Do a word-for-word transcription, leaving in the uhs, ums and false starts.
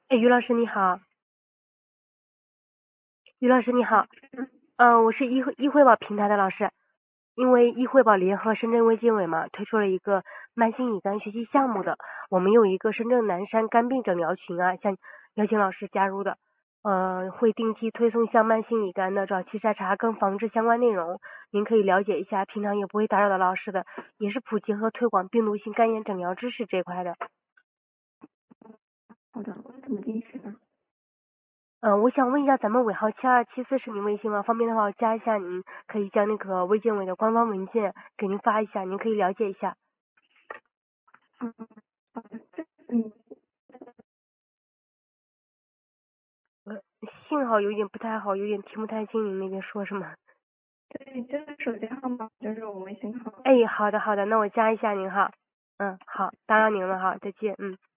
哎，于老师你好，于老师你好，嗯、我是易易汇宝平台的老师，因为易汇宝联合深圳卫健委嘛，推出了一个慢性乙肝学习项目的，我们有一个深圳南山肝病诊疗群啊，想邀请老师加入的，呃，会定期推送像慢性乙肝的早期筛查跟防治相关内容，您可以了解一下，平常也不会打扰到老师的，也是普及和推广病毒性肝炎诊疗知识这一块的。 好的，我怎么进去呢？ 嗯，我想问一下，咱们尾号七二七四是您微信吗？方便的话，我加一下您，可以将那个卫健委的官方文件给您发一下，您可以了解一下。 嗯，好的，这嗯， 呃，信号有点不太好，有点听不太清您那边说什么。 对，这个手机号码就是我微信号。 哎，好的好的，那我加一下您哈。嗯，好，打扰您了哈，再见，嗯。